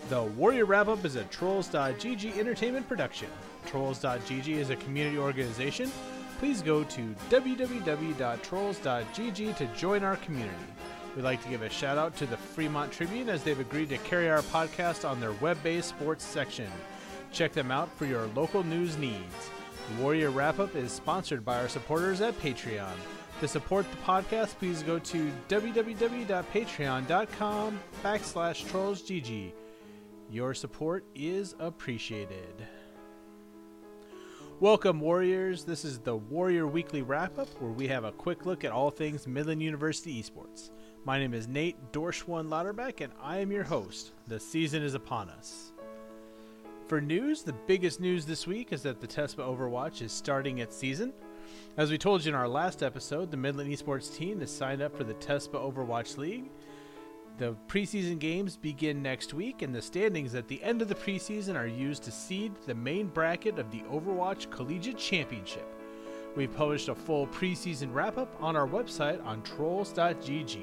The Warrior Wrap-Up is a Trolls.gg entertainment production. Trolls.gg is a community organization. Please go to www.trolls.gg to join our community. We'd like to give a shout out to the Fremont Tribune as they've agreed to carry our podcast on their web-based sports section. Check them out for your local news needs. The Warrior Wrap-Up is sponsored by our supporters at Patreon. To support the podcast, please go to www.patreon.com/trollsgg. Your support is appreciated. Welcome, Warriors. This is the Warrior Weekly Wrap-Up, where we have a quick look at all things Midland University esports. My name is Nate Dorschwan Lauterbach, and I am your host. The season is upon us. For news, the biggest news this week is that the TESPA Overwatch is starting its season. As we told you in our last episode, the Midland esports team is signed up for the TESPA Overwatch League. The preseason games begin next week, and the standings at the end of the preseason are used to seed the main bracket of the Overwatch Collegiate Championship. We've published a full preseason wrap-up on our website on trolls.gg.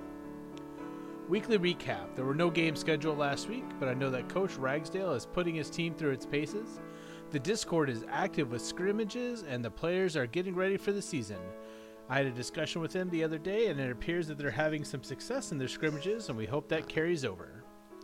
Weekly recap. There were no games scheduled last week, but I know that Coach Ragsdale is putting his team through its paces. The Discord is active with scrimmages, and the players are getting ready for the season. I had a discussion with him the other day, and it appears that they're having some success in their scrimmages, and we hope that carries over.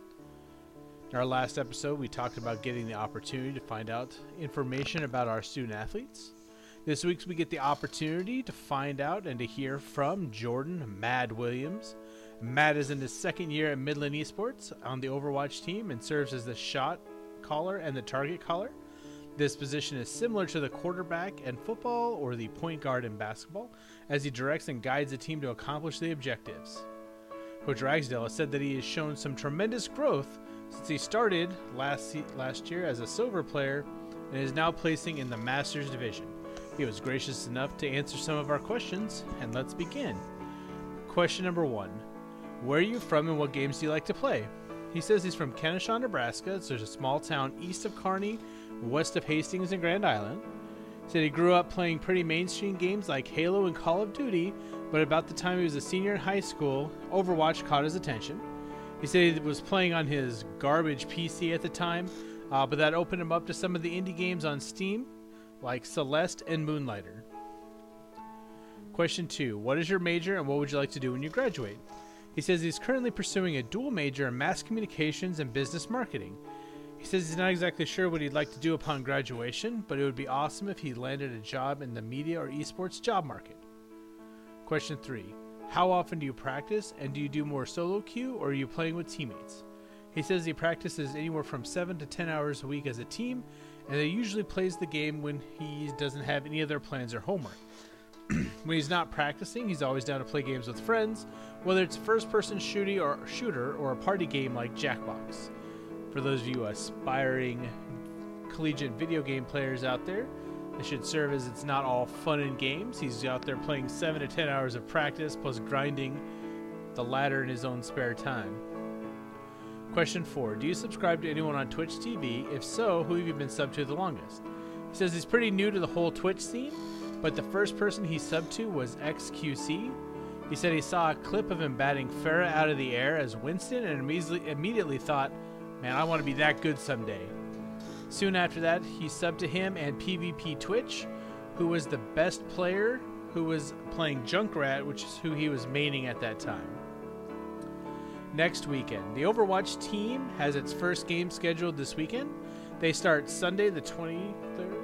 In our last episode, we talked about getting the opportunity to find out information about our student athletes. This week, we get the opportunity to find out and to hear from Jordan Mad Williams. Matt is in his second year at Midland Esports on the Overwatch team and serves as the shot caller and the target caller. This position is similar to the quarterback in football or the point guard in basketball, as he directs and guides the team to accomplish the objectives. Coach Ragsdale has said that he has shown some tremendous growth since he started last year as a silver player and is now placing in the Masters division. He was gracious enough to answer some of our questions, and let's begin. Question number 1. Where are you from and what games do you like to play? He says he's from Kennesaw, Nebraska. So there's a small town east of Kearney, west of Hastings and Grand Island. He said he grew up playing pretty mainstream games like Halo and Call of Duty, but about the time he was a senior in high school, Overwatch caught his attention. He said he was playing on his garbage PC at the time, but that opened him up to some of the indie games on Steam, like Celeste and Moonlighter. Question 2. What is your major and what would you like to do when you graduate? He says he's currently pursuing a dual major in mass communications and business marketing. He says he's not exactly sure what he'd like to do upon graduation, but it would be awesome if he landed a job in the media or esports job market. Question 3. How often do you practice, and do you do more solo queue or are you playing with teammates? He says he practices anywhere from 7 to 10 hours a week as a team, and he usually plays the game when he doesn't have any other plans or homework. When he's not practicing, he's always down to play games with friends, whether it's first-person shooter or a party game like Jackbox. For those of you aspiring collegiate video game players out there, this should serve as it's not all fun and games. He's out there playing 7 to 10 hours of practice plus grinding the ladder in his own spare time. Question 4. Do you subscribe to anyone on Twitch TV? If so, who have you been subbed to the longest? He says he's pretty new to the whole Twitch scene, but the first person he subbed to was XQC. He said he saw a clip of him batting Pharah out of the air as Winston and immediately thought, man, I want to be that good someday. Soon after that, he subbed to him and PvP Twitch, who was the best player who was playing Junkrat, which is who he was maining at that time. Next weekend, the Overwatch team has its first game scheduled this weekend. They start Sunday the 23rd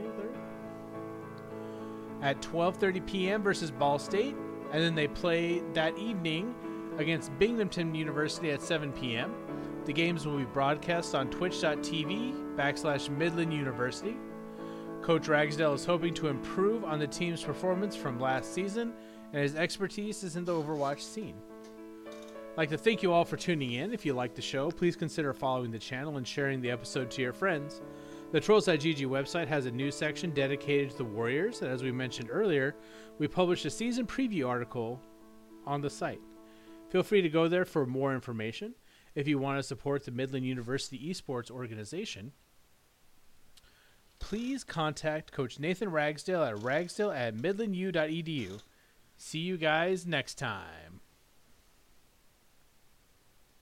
at 12:30 p.m. versus Ball State, and then they play that evening against Binghamton University at 7 p.m. The games will be broadcast on twitch.tv/Midland University. Coach Ragsdale is hoping to improve on the team's performance from last season, and his expertise is in the Overwatch scene. I'd like to thank you all for tuning in. If you like the show, please consider following the channel and sharing the episode to your friends. The Trolls.gg website has a news section dedicated to the Warriors, and as we mentioned earlier, we published a season preview article on the site. Feel free to go there for more information. If you want to support the Midland University Esports organization, please contact Coach Nathan Ragsdale at ragsdale@midlandu.edu. See you guys next time.